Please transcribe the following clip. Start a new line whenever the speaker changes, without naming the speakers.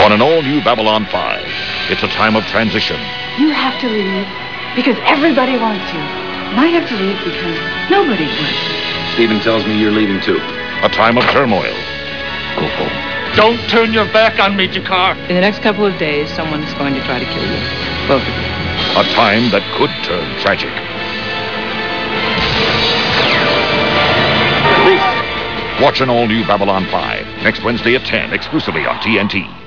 on an all-new Babylon 5. It's a time of transition.
You have to leave because everybody wants you. And I have to leave because nobody wants me.
Stephen tells me you're leaving too.
A time of turmoil.
Go home.
Don't turn your back on me, Jakar.
In the next couple of days, someone's going to try to kill you. Both of you.
A time that could turn tragic.
Please.
Watch an all-new Babylon 5 next Wednesday at 10, exclusively on TNT.